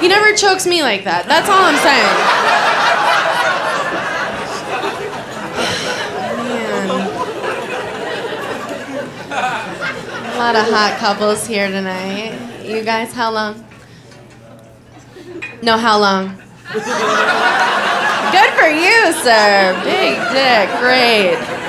He never chokes me like that. That's all I'm saying. Man. A lot of hot couples here tonight. You guys, how long? No, how long? Good for you, sir. Big dick, great.